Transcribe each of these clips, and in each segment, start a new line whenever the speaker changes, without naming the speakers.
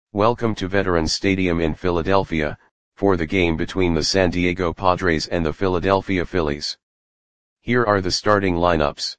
Welcome to Veterans Stadium in Philadelphia, for the game between the San Diego Padres and the Philadelphia Phillies. Here are the starting lineups.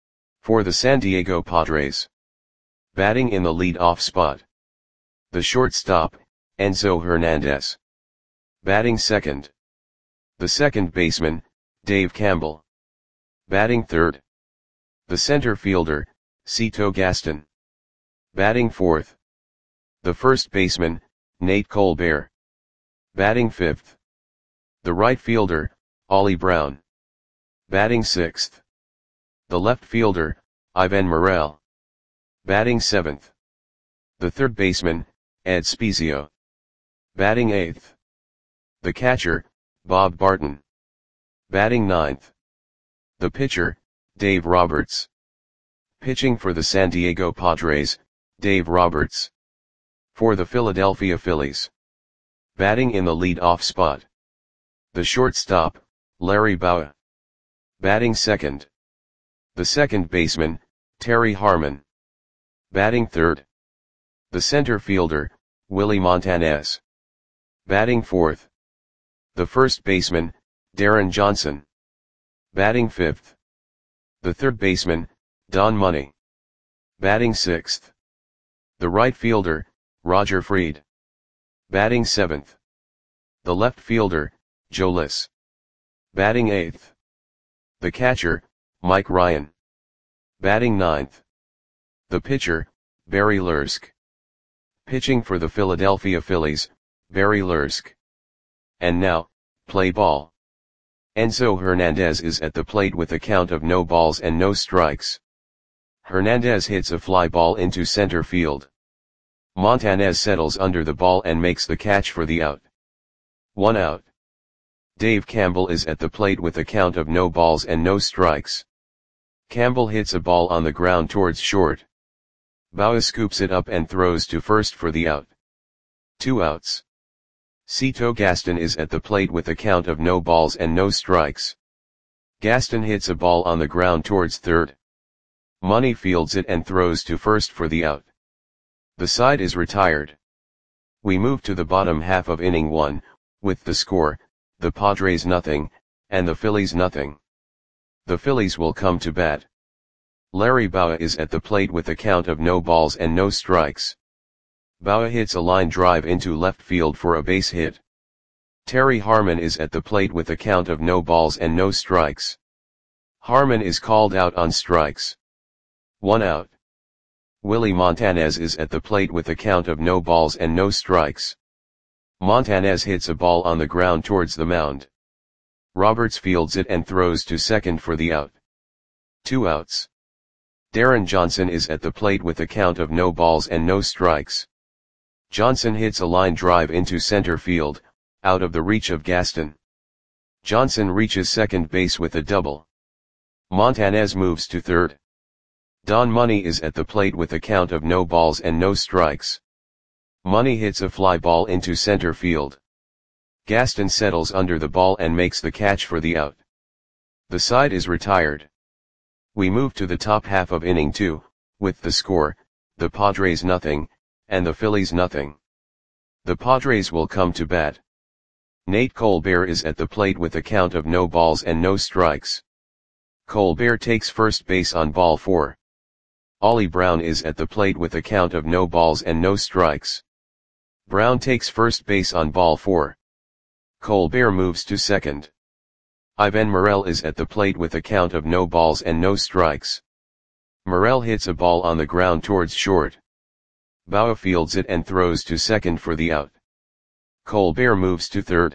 For the San Diego Padres. Batting in the lead-off spot. The shortstop, Enzo Hernandez. Batting second. The second baseman, Dave Campbell. Batting third. The center fielder, Cito Gaston. Batting fourth. The first baseman, Nate Colbert. Batting fifth. The right fielder, Ollie Brown. Batting sixth. The left fielder, Ivan Morel. Batting seventh. The third baseman, Ed Spezio. Batting eighth. The catcher, Bob Barton. Batting ninth. The pitcher, Dave Roberts. Pitching for the San Diego Padres, Dave Roberts. For the Philadelphia Phillies. Batting in the lead-off spot. The shortstop, Larry Bowa. Batting second. The second baseman, Terry Harmon. Batting third. The center fielder, Willie Montanez. Batting fourth. The first baseman, Darren Johnson. Batting fifth. The third baseman, Don Money. Batting sixth. The right fielder, Roger Freed. Batting seventh. The left fielder, Joe Liss. Batting eighth. The catcher, Mike Ryan. Batting ninth. The pitcher, Barry Lursk. Pitching for the Philadelphia Phillies, Barry Lursk. And now, play ball. Enzo Hernandez is at the plate with a count of no balls and no strikes. Hernandez hits a fly ball into center field. Montanez settles under the ball and makes the catch for the out. 1 out. Dave Campbell is at the plate with a count of no balls and no strikes. Campbell hits a ball on the ground towards short. Bowa scoops it up and throws to first for the out. 2 outs. Cito Gaston is at the plate with a count of no balls and no strikes. Gaston hits a ball on the ground towards third. Money fields it and throws to first for the out. The side is retired. We move to the bottom half of inning 1, with the score, the Padres nothing, and the Phillies nothing. The Phillies will come to bat. Larry Bowa is at the plate with a count of no balls and no strikes. Bowa hits a line drive into left field for a base hit. Terry Harmon is at the plate with a count of no balls and no strikes. Harmon is called out on strikes. 1 out. Willie Montanez is at the plate with a count of no balls and no strikes. Montanez hits a ball on the ground towards the mound. Roberts fields it and throws to second for the out. 2 outs. Darren Johnson is at the plate with a count of no balls and no strikes. Johnson hits a line drive into center field, out of the reach of Gaston. Johnson reaches second base with a double. Montanez moves to third. Don Money is at the plate with a count of no balls and no strikes. Money hits a fly ball into center field. Gaston settles under the ball and makes the catch for the out. The side is retired. We move to the top half of inning 2, with the score, the Padres nothing, and the Phillies nothing. The Padres will come to bat. Nate Colbert is at the plate with a count of no balls and no strikes. Colbert takes first base on ball 4. Ollie Brown is at the plate with a count of no balls and no strikes. Brown takes first base on ball 4. Colbert moves to second. Ivan Morel is at the plate with a count of no balls and no strikes. Morel hits a ball on the ground towards short. Bowa fields it and throws to second for the out. Colbert moves to third.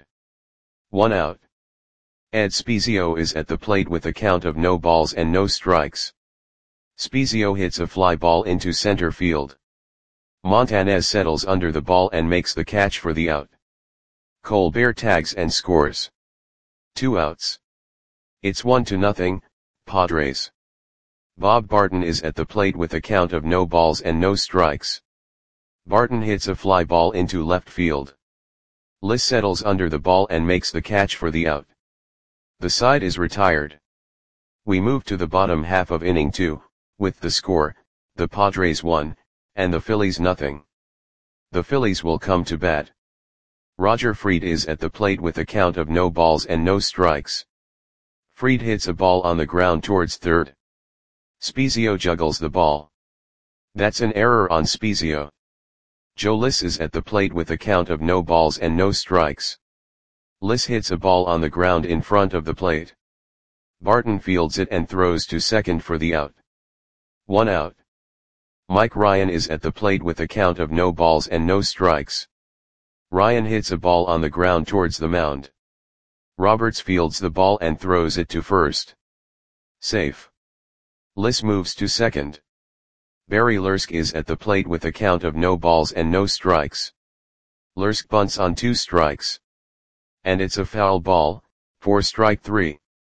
1 out. Ed Spezio is at the plate with a count of no balls and no strikes. Spezio hits a fly ball into center field. Montanez settles under the ball and makes the catch for the out. Colbert tags and scores. 2 outs. It's 1-0, Padres. Bob Barton is at the plate with a count of no balls and no strikes. Barton hits a fly ball into left field. Liss settles under the ball and makes the catch for the out. The side is retired. We move to the bottom half of inning 2, with the score, the Padres 1, and the Phillies nothing. The Phillies will come to bat. Roger Freed is at the plate with a count of no balls and no strikes. Freed hits a ball on the ground towards third. Spiezio juggles the ball. That's an error on Spiezio. Joe Liss is at the plate with a count of no balls and no strikes. Liss hits a ball on the ground in front of the plate. Barton fields it and throws to second for the out. 1 out. Mike Ryan is at the plate with a count of no balls and no strikes. Ryan hits a ball on the ground towards the mound. Roberts fields the ball and throws it to first. Safe. Liss moves to second. Barry Lursk is at the plate with a count of no balls and no strikes. Lursk bunts on 2 strikes. And it's a foul ball, for strike 3.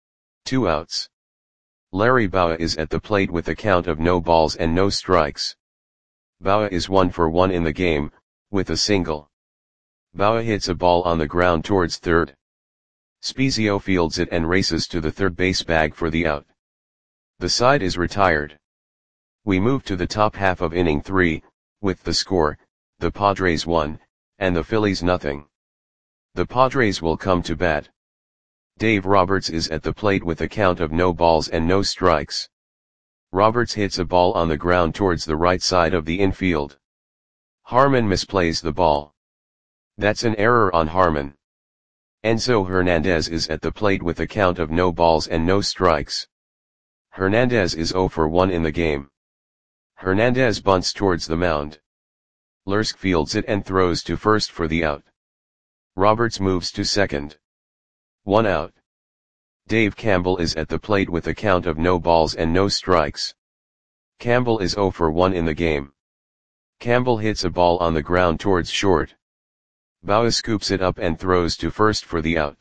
2 outs. Larry Bowa is at the plate with a count of no balls and no strikes. Bowa is 1 for 1 in the game, with a single. Bowa hits a ball on the ground towards third. Spiezio fields it and races to the third base bag for the out. The side is retired. We move to the top half of inning 3, with the score, the Padres 1, and the Phillies nothing. The Padres will come to bat. Dave Roberts is at the plate with a count of no balls and no strikes. Roberts hits a ball on the ground towards the right side of the infield. Harmon misplays the ball. That's an error on Harmon. Enzo Hernandez is at the plate with a count of no balls and no strikes. Hernandez is 0 for 1 in the game. Hernandez bunts towards the mound. Lursk fields it and throws to first for the out. Roberts moves to second. 1 out. Dave Campbell is at the plate with a count of no balls and no strikes. Campbell is 0 for 1 in the game. Campbell hits a ball on the ground towards short. Bowa scoops it up and throws to first for the out.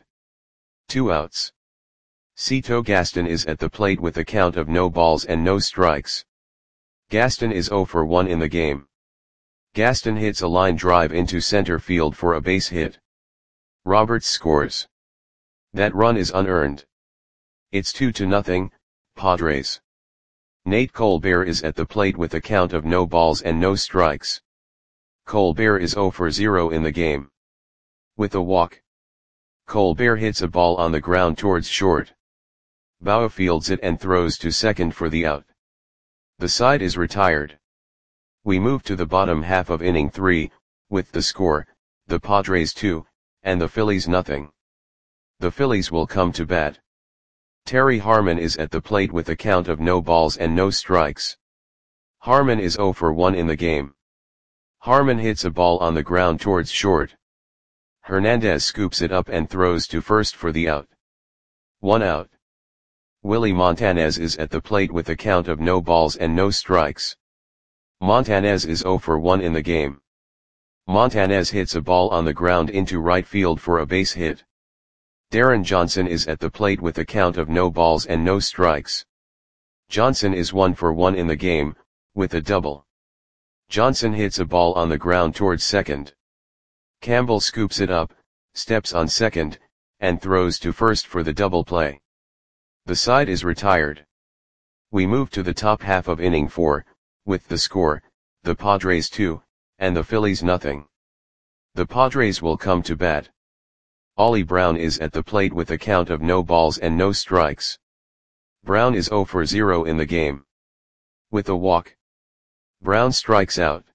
2 outs. Cito Gaston is at the plate with a count of no balls and no strikes. Gaston is 0 for 1 in the game. Gaston hits a line drive into center field for a base hit. Roberts scores. That run is unearned. It's 2-0, Padres. Nate Colbert is at the plate with a count of no balls and no strikes. Colbert is 0 for 0 in the game. With a walk. Colbert hits a ball on the ground towards short. Bowa fields it and throws to second for the out. The side is retired. We move to the bottom half of inning 3, with the score, the Padres 2, and the Phillies nothing. The Phillies will come to bat. Terry Harmon is at the plate with a count of no balls and no strikes. Harmon is 0 for 1 in the game. Harmon hits a ball on the ground towards short. Hernandez scoops it up and throws to first for the out. 1 out. Willie Montanez is at the plate with a count of no balls and no strikes. Montanez is 0 for 1 in the game. Montanez hits a ball on the ground into right field for a base hit. Darren Johnson is at the plate with a count of no balls and no strikes. Johnson is 1 for 1 in the game, with a double. Johnson hits a ball on the ground towards second. Campbell scoops it up, steps on second, and throws to first for the double play. The side is retired. We move to the top half of inning 4, with the score, the Padres 2, and the Phillies nothing. The Padres will come to bat. Ollie Brown is at the plate with a count of no balls and no strikes. Brown is 0 for 0 in the game. With a walk. Brown strikes out.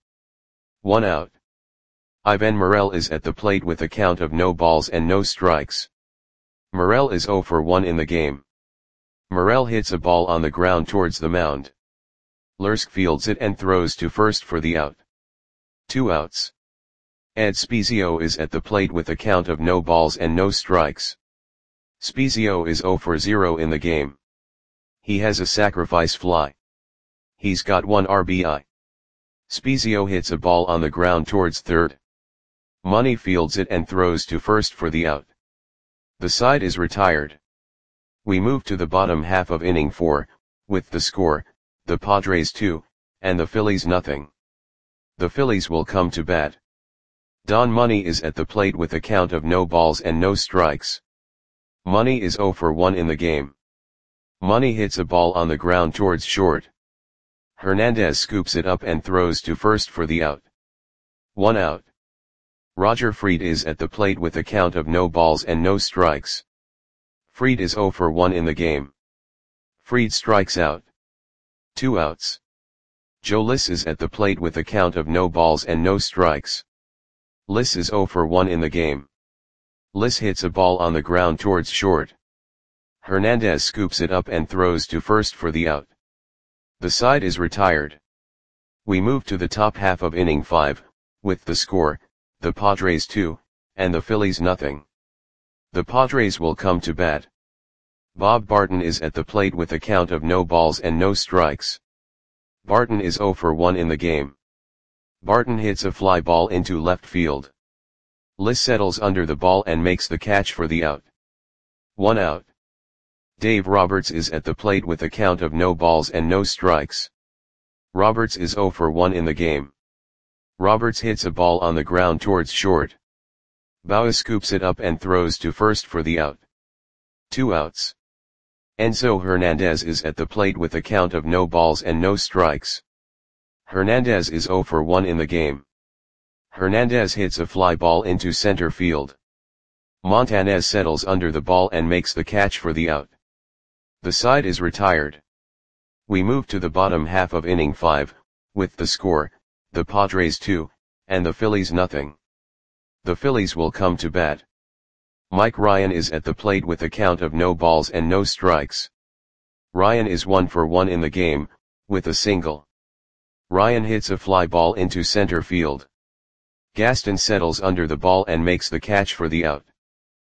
1 out. Ivan Morel is at the plate with a count of no balls and no strikes. Morel is 0 for 1 in the game. Morel hits a ball on the ground towards the mound. Lursk fields it and throws to first for the out. 2 outs. Ed Spiezio is at the plate with a count of no balls and no strikes. Spiezio is 0 for 0 in the game. He has a sacrifice fly. He's got 1 RBI. Spiezio hits a ball on the ground towards third. Money fields it and throws to first for the out. The side is retired. We move to the bottom half of inning 4, with the score, the Padres 2, and the Phillies nothing. The Phillies will come to bat. Don Money is at the plate with a count of no balls and no strikes. Money is 0 for 1 in the game. Money hits a ball on the ground towards short. Hernandez scoops it up and throws to first for the out. 1 out. Roger Freed is at the plate with a count of no balls and no strikes. Freed is 0 for 1 in the game. Freed strikes out. 2 outs. Joe Liss is at the plate with a count of no balls and no strikes. Liss is 0 for 1 in the game. Liss hits a ball on the ground towards short. Hernandez scoops it up and throws to first for the out. The side is retired. We move to the top half of inning 5, with the score, the Padres 2, and the Phillies nothing. The Padres will come to bat. Bob Barton is at the plate with a count of no balls and no strikes. Barton is 0 for 1 in the game. Barton hits a fly ball into left field. Liss settles under the ball and makes the catch for the out. 1 out. Dave Roberts is at the plate with a count of no balls and no strikes. Roberts is 0 for 1 in the game. Roberts hits a ball on the ground towards short. Bauer scoops it up and throws to first for the out. 2 outs. Enzo Hernandez is at the plate with a count of no balls and no strikes. Hernandez is 0 for 1 in the game. Hernandez hits a fly ball into center field. Montanez settles under the ball and makes the catch for the out. The side is retired. We move to the bottom half of inning 5, with the score, the Padres 2, and the Phillies nothing. The Phillies will come to bat. Mike Ryan is at the plate with a count of no balls and no strikes. Ryan is 1 for 1 in the game, with a single. Ryan hits a fly ball into center field. Gaston settles under the ball and makes the catch for the out.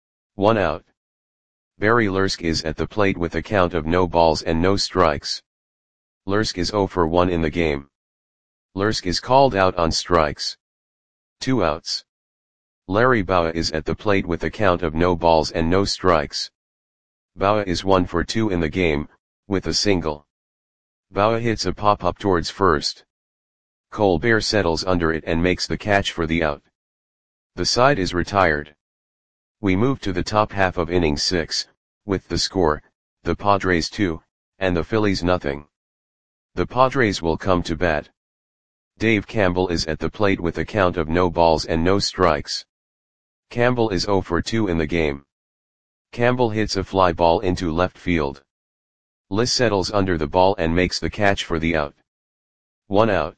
1 out. Barry Lursk is at the plate with a count of no balls and no strikes. Lursk is 0 for 1 in the game. Lursk is called out on strikes. 2 outs. Larry Bowa is at the plate with a count of no balls and no strikes. Bowa is 1 for 2 in the game, with a single. Bowa hits a pop-up towards first. Colbert settles under it and makes the catch for the out. The side is retired. We move to the top half of inning 6, with the score, the Padres 2, and the Phillies nothing. The Padres will come to bat. Dave Campbell is at the plate with a count of no balls and no strikes. Campbell is 0 for 2 in the game. Campbell hits a fly ball into left field. Liss settles under the ball and makes the catch for the out. 1 out.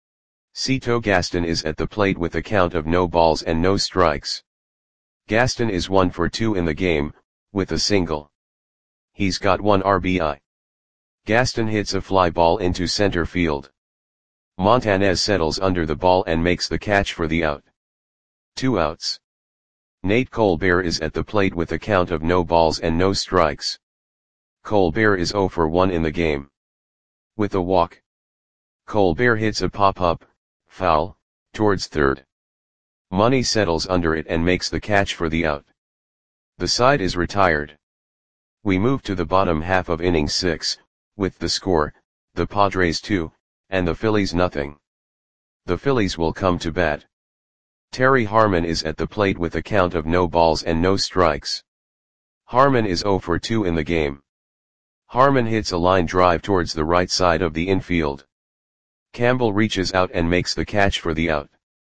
Cito Gaston is at the plate with a count of no balls and no strikes. Gaston is 1 for 2 in the game, with a single. He's got 1 RBI. Gaston hits a fly ball into center field. Montanez settles under the ball and makes the catch for the out. 2 outs. Nate Colbert is at the plate with a count of no balls and no strikes. Colbert is 0 for 1 in the game. With a walk. Colbert hits a pop-up, foul, towards third. Money settles under it and makes the catch for the out. The side is retired. We move to the bottom half of inning 6, with the score, the Padres 2, and the Phillies nothing. The Phillies will come to bat. Terry Harmon is at the plate with a count of no balls and no strikes. Harmon is 0 for 2 in the game. Harmon hits a line drive towards the right side of the infield. Campbell reaches out and makes the catch for the out.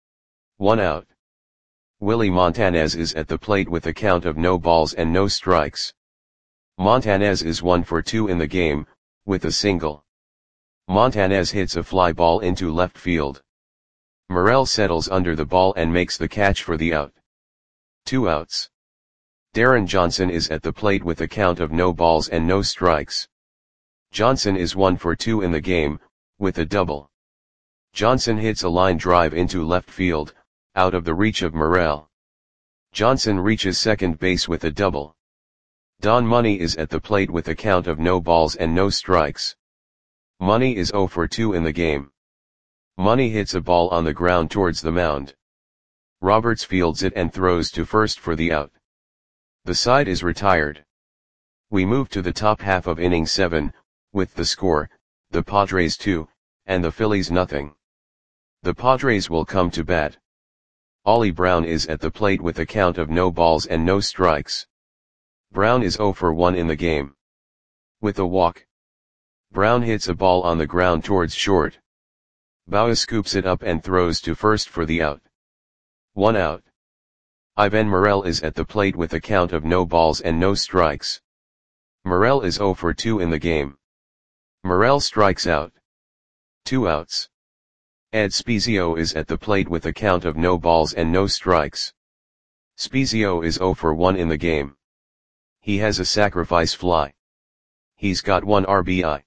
1 out. Willie Montanez is at the plate with a count of no balls and no strikes. Montanez is 1 for 2 in the game, with a single. Montanez hits a fly ball into left field. Morel settles under the ball and makes the catch for the out. 2 outs. Darren Johnson is at the plate with a count of no balls and no strikes. Johnson is 1 for 2 in the game, with a double. Johnson hits a line drive into left field, out of the reach of Morel. Johnson reaches second base with a double. Don Money is at the plate with a count of no balls and no strikes. Money is 0 for 2 in the game. Money hits a ball on the ground towards the mound. Roberts fields it and throws to first for the out. The side is retired. We move to the top half of inning 7, with the score, the Padres 2, and the Phillies nothing. The Padres will come to bat. Ollie Brown is at the plate with a count of no balls and no strikes. Brown is 0 for 1 in the game. With a walk. Brown hits a ball on the ground towards short. Bowa scoops it up and throws to first for the out. 1 out. Ivan Morel is at the plate with a count of no balls and no strikes. Morel is 0 for 2 in the game. Morel strikes out. 2 outs. Ed Spezio is at the plate with a count of no balls and no strikes. Spezio is 0 for 1 in the game. He has a sacrifice fly. He's got 1 RBI.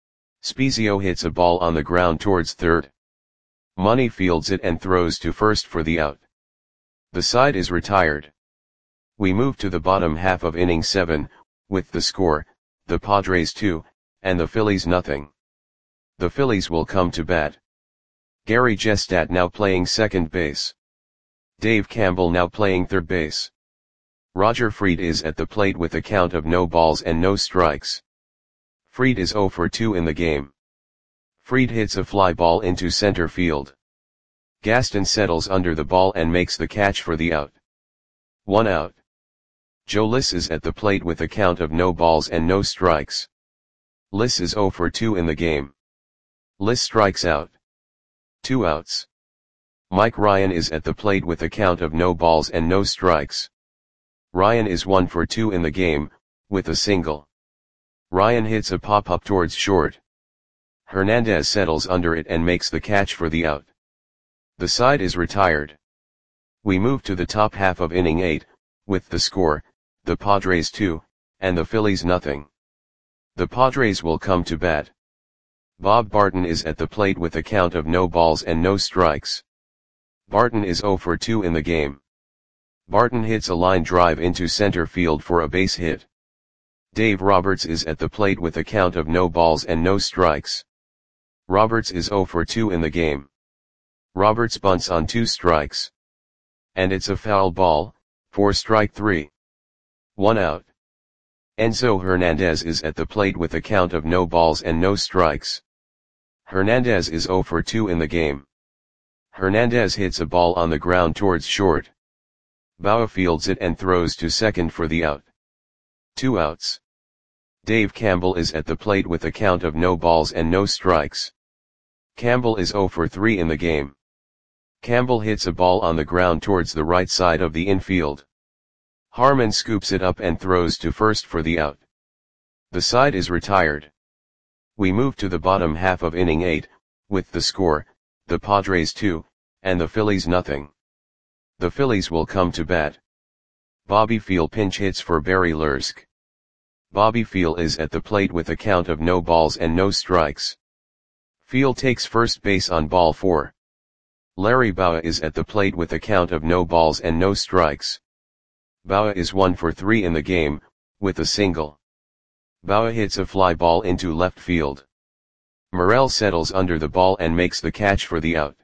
Spezio hits a ball on the ground towards third. Money fields it and throws to first for the out. The side is retired. We move to the bottom half of inning 7, with the score, the Padres 2, and the Phillies nothing. The Phillies will come to bat. Gary Gestat now playing second base. Dave Campbell now playing third base. Roger Fried is at the plate with a count of no balls and no strikes. Fried is 0 for 2 in the game. Fried hits a fly ball into center field. Gaston settles under the ball and makes the catch for the out. 1 out. Joe Liss is at the plate with a count of no balls and no strikes. Liss is 0 for 2 in the game. Liss strikes out. 2 outs. Mike Ryan is at the plate with a count of no balls and no strikes. Ryan is 1 for 2 in the game, with a single. Ryan hits a pop-up towards short. Hernandez settles under it and makes the catch for the out. The side is retired. We move to the top half of inning 8, with the score, the Padres 2, and the Phillies nothing. The Padres will come to bat. Bob Barton is at the plate with a count of no balls and no strikes. Barton is 0 for 2 in the game. Barton hits a line drive into center field for a base hit. Dave Roberts is at the plate with a count of no balls and no strikes. Roberts is 0 for 2 in the game. Roberts bunts on 2 strikes. And it's a foul ball, for strike 3. 1 out. Enzo Hernandez is at the plate with a count of no balls and no strikes. Hernandez is 0 for 2 in the game. Hernandez hits a ball on the ground towards short. Bauer fields it and throws to second for the out. 2 outs. Dave Campbell is at the plate with a count of no balls and no strikes. Campbell is 0 for 3 in the game. Campbell hits a ball on the ground towards the right side of the infield. Harmon scoops it up and throws to first for the out. The side is retired. We move to the bottom half of inning 8, with the score, the Padres 2, and the Phillies nothing. The Phillies will come to bat. Bobby Feal pinch hits for Barry Lursk. Bobby Feal is at the plate with a count of no balls and no strikes. Feal takes first base on ball 4. Larry Bauer is at the plate with a count of no balls and no strikes. Bauer is 1 for 3 in the game, with a single. Bauer hits a fly ball into left field. Morel settles under the ball and makes the catch for the out.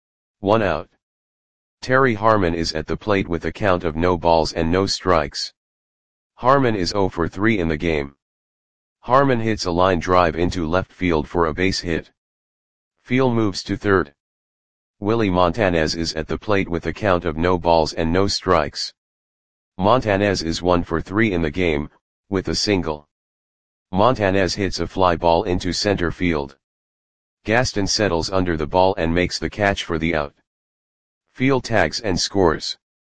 1 out. Terry Harmon is at the plate with a count of no balls and no strikes. Harmon is 0 for 3 in the game. Harmon hits a line drive into left field for a base hit. Feal moves to third. Willie Montanez is at the plate with a count of no balls and no strikes. Montanez is 1 for 3 in the game, with a single. Montanez hits a fly ball into center field. Gaston settles under the ball and makes the catch for the out. Feal tags and scores.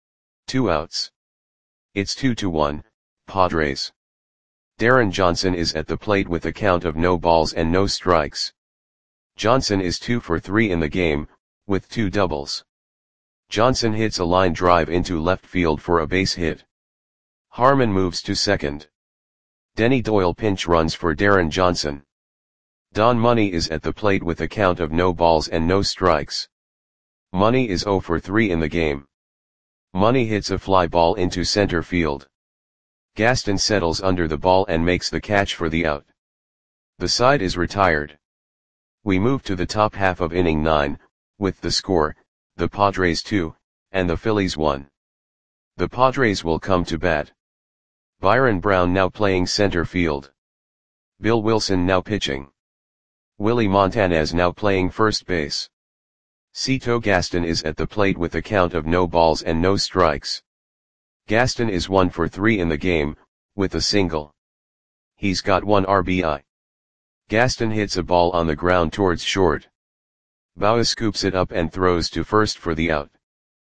2 outs. It's 2-1, Padres. Darren Johnson is at the plate with a count of no balls and no strikes. Johnson is 2 for 3 in the game, with 2 doubles. Johnson hits a line drive into left field for a base hit. Harmon moves to second. Denny Doyle pinch runs for Darren Johnson. Don Money is at the plate with a count of no balls and no strikes. Money is 0 for 3 in the game. Money hits a fly ball into center field. Gaston settles under the ball and makes the catch for the out. The side is retired. We move to the top half of inning 9, with the score, the Padres 2, and the Phillies 1. The Padres will come to bat. Byron Brown now playing center field. Bill Wilson now pitching. Willie Montanez now playing first base. Cito Gaston is at the plate with a count of no balls and no strikes. Gaston is 1 for 3 in the game, with a single. He's got 1 RBI. Gaston hits a ball on the ground towards short. Bauer scoops it up and throws to first for the out.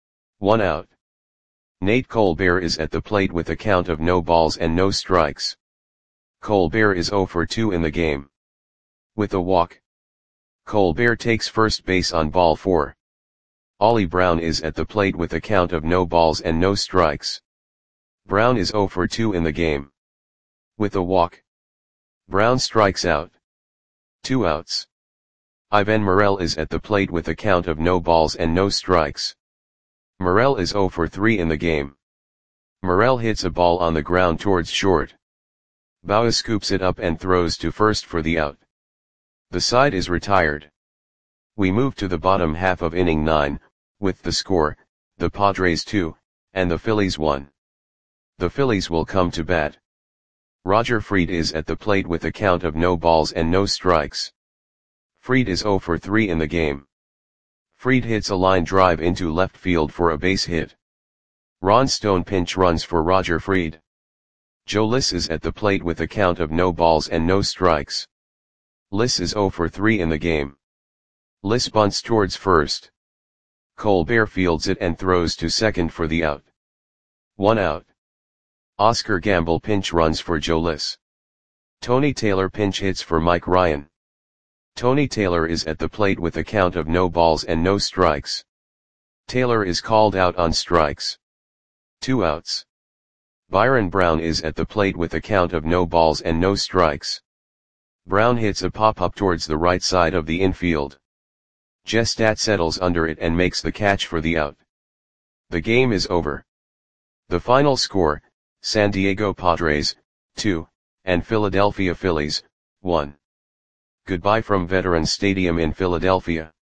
1 out. Nate Colbert is at the plate with a count of no balls and no strikes. Colbert is 0 for 2 in the game. With a walk, Colbert takes first base on ball 4. Ollie Brown is at the plate with a count of no balls and no strikes. Brown is 0 for 2 in the game. With a walk, Brown strikes out. 2 outs. Ivan Morel is at the plate with a count of no balls and no strikes. Morel is 0 for 3 in the game. Morel hits a ball on the ground towards short. Bauer scoops it up and throws to first for the out. The side is retired. We move to the bottom half of inning 9, with the score, the Padres 2, and the Phillies 1. The Phillies will come to bat. Roger Freed is at the plate with a count of no balls and no strikes. Freed is 0 for 3 in the game. Freed hits a line drive into left field for a base hit. Ron Stone pinch runs for Roger Freed. Joe Liss is at the plate with a count of no balls and no strikes. Liss is 0 for 3 in the game. Liss bunts towards first. Colbert fields it and throws to second for the out. 1 out. Oscar Gamble pinch runs for Joe Liss. Tony Taylor pinch hits for Mike Ryan. Tony Taylor is at the plate with a count of no balls and no strikes. Taylor is called out on strikes. 2 outs. Byron Brown is at the plate with a count of no balls and no strikes. Brown hits a pop-up towards the right side of the infield. Gestat settles under it and makes the catch for the out. The game is over. The final score, San Diego Padres, 2, and Philadelphia Phillies, 1. Goodbye from Veterans Stadium in Philadelphia.